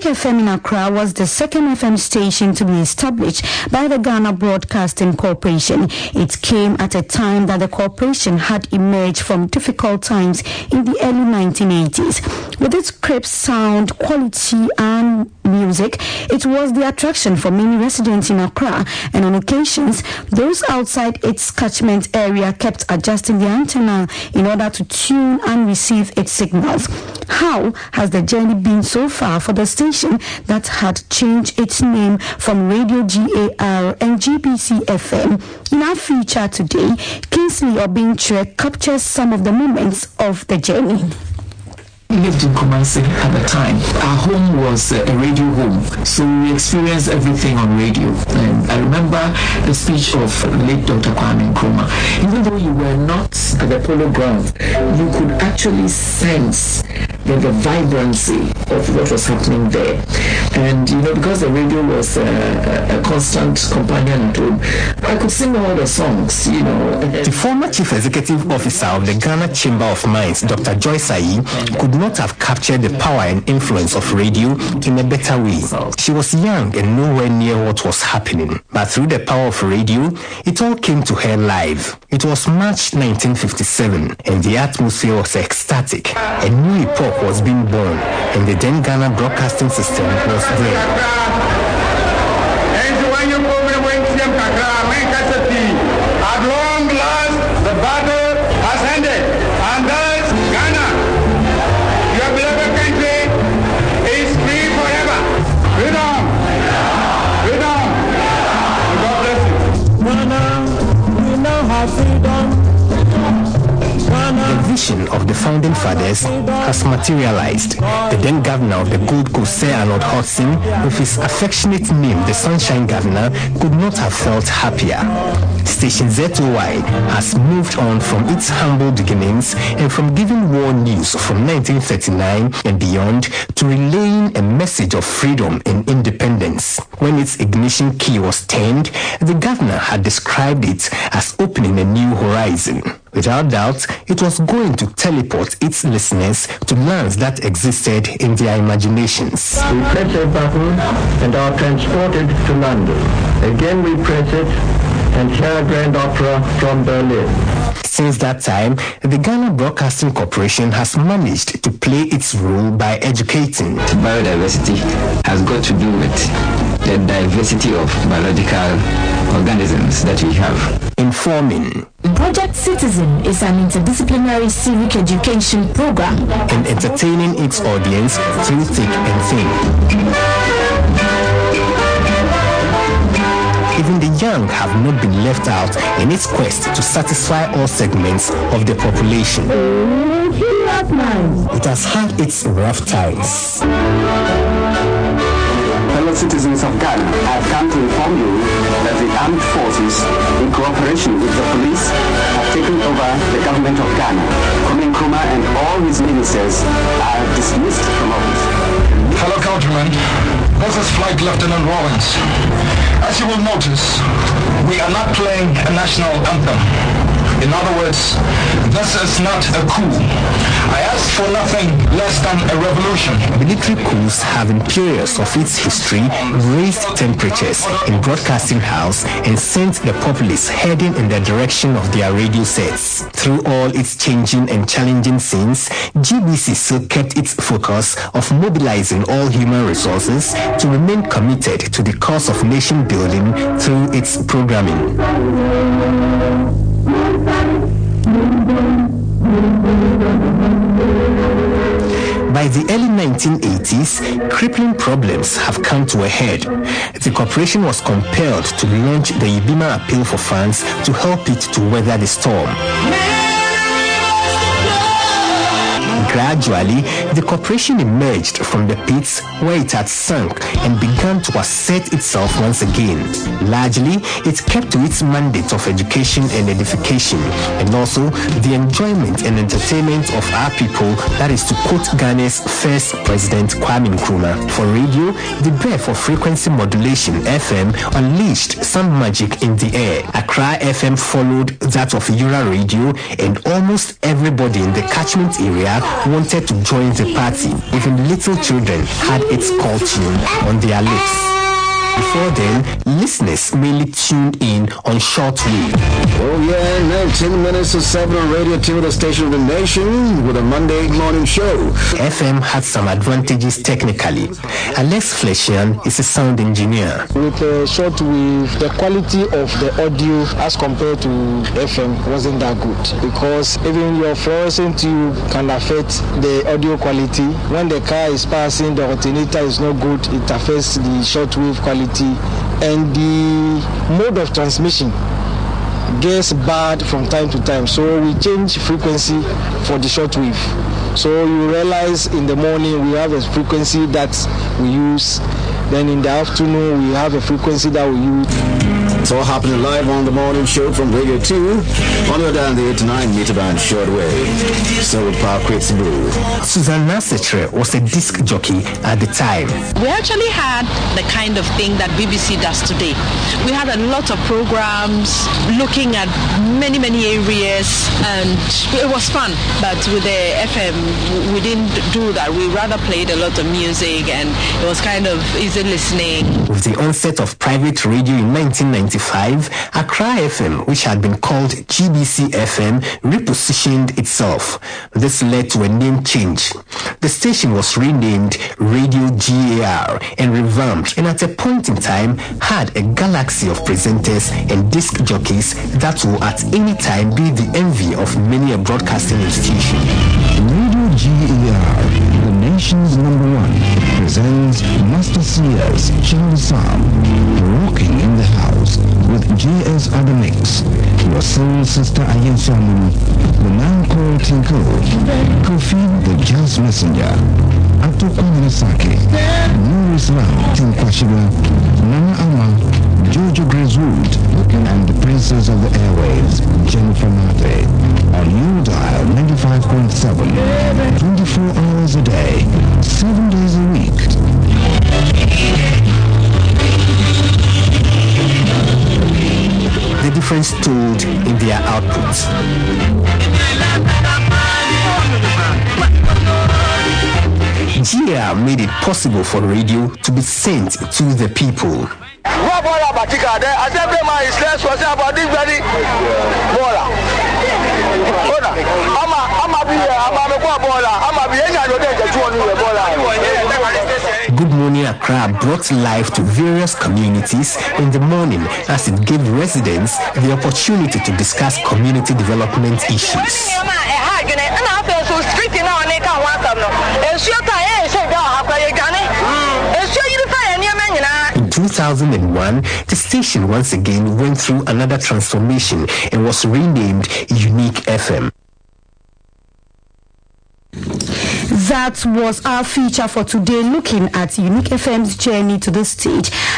Magic FM in Accra was the second FM station to be established by the Ghana Broadcasting Corporation. It came at a time that the corporation had emerged from difficult times in the early 1980s. With its crisp sound, quality and music, it was the attraction for many residents in Accra, and on occasions, those outside its catchment area kept adjusting the antenna in order to tune and receive its signals. How has the journey been so far for the station that had changed its name from Radio GAR and GBC FM? In our feature today, Kingsley Obintre captures some of the moments of the journey. We lived in Kumasi at the time. Our home was a radio home, so we experienced everything on radio. And I remember the speech of late Dr. Kwame Nkrumah. Even though you were not at the polo ground, you could actually sense the vibrancy of what was happening there. And because the radio was a constant companion at home, I could sing all the songs. The former chief executive officer of the Ghana Chamber of Mines, Dr. Joyce Ayi, could not have captured the power and influence of radio in a better way. She was young and nowhere near what was happening, but through the power of radio, it all came to her live. It was March 1957, and the atmosphere was ecstatic. A new epoch was being born, and the then Ghana Broadcasting System was there. At long last, the battle has ended, and thus Ghana, your beloved country, is free forever. Freedom! Freedom! God bless you. Ghana, we now have freedom. The vision of the founding fathers has materialized. The then governor of the Gold Coast, Sir Arnold Hudson, with his affectionate name, the Sunshine Governor, could not have felt happier. Station ZOY has moved on from its humble beginnings and from giving war news from 1939 and beyond to relaying a message of freedom and independence. When its ignition key was turned, the governor had described it as opening a new horizon. Without doubt, it was going to teleport its listeners to lands that existed in their imaginations. We press a button and are transported to London. Again we press it and hear a grand opera from Berlin. Since that time, the Ghana Broadcasting Corporation has managed to play its role by educating. Biodiversity has got to do with the diversity of biological organisms that we have. Informing. Project Citizen is an interdisciplinary civic education program. And entertaining its audience through thick and thin. Even the young have not been left out in its quest to satisfy all segments of the population. It has had its rough times. Fellow citizens of Ghana, I have come to inform you that the armed forces, in cooperation with the police, have taken over the government of Ghana. Kwame Nkrumah and all his ministers are dismissed from office. Fellow countrymen, this is Flight Lieutenant Rawlins. As you will notice, we are not playing a national anthem. In other words, this is not a coup. I asked for nothing less than a revolution. Military coups have in periods of its history raised temperatures in broadcasting house and sent the populace heading in the direction of their radio sets. Through all its changing and challenging scenes, GBC still kept its focus of mobilizing all human resources to remain committed to the cause of nation building through its programming. By the early 1980s, crippling problems have come to a head. The corporation was compelled to launch the Ibima Appeal for Funds to help it to weather the storm. Gradually, the corporation emerged from the pits where it had sunk and began to assert itself once again. Largely, it kept to its mandate of education and edification, and also the enjoyment and entertainment of our people, that is to quote Ghana's first president, Kwame Nkrumah. For radio, the birth of frequency modulation, FM, unleashed some magic in the air. Accra FM followed that of Yura Radio, and almost everybody in the catchment area wanted to join the party. Even little children had its call tune on their lips. Before then, listeners mainly tuned in on shortwave. Oh yeah, 19 minutes to 7 on Radio 2, the station of the nation, with a Monday morning show. FM had some advantages technically. Alex Fleshian is a sound engineer. With shortwave, the quality of the audio as compared to FM wasn't that good, because even your fluorescent tube can affect the audio quality. When the car is passing, the alternator is not good, it affects the shortwave quality. And the mode of transmission gets bad from time to time, so we change frequency for the shortwave. So you realize in the morning we have a frequency that we use, then in the afternoon we have a frequency that we use. It's all happening live on the morning show from Radio 2 on your down the 89 meter band shortwave. So with Power Creates Blue. Susanna Setre was a disc jockey at the time. We actually had the kind of thing that BBC does today. We had a lot of programs looking at many areas, and it was fun. But with the FM, we didn't do that. We rather played a lot of music, and it was kind of easy listening. With the onset of private radio in 1995, Accra FM, which had been called GBC FM, repositioned itself. This led to a name change. The station was renamed Radio GAR and revamped, and at a point in time had a galaxy of presenters and disc jockeys that will at any time be the envy of many a broadcasting institution. Radio GAR, the nation's number one, presents Master Sears Charles Sam, Rocking in the House with JS Adamix, your soul sister Ayen Salmon, the man called Tinko, Kofi the Jazz Messenger, Atoko Minasaki, Nur Islam Tinkwashiba, Nana Ama, Jojo Griswood, and the princess of the airwaves, Jennifer Mate, on your dial 95.7, 24 hours a day, 7 days a week. The difference told in their outputs. GR made it possible for radio to be sent to the people. Good Morning Accra brought life to various communities in the morning as it gave residents the opportunity to discuss community development issues. In 2001, the station once again went through another transformation and was renamed Unique FM. That was our feature for today, looking at Unique FM's journey to the stage.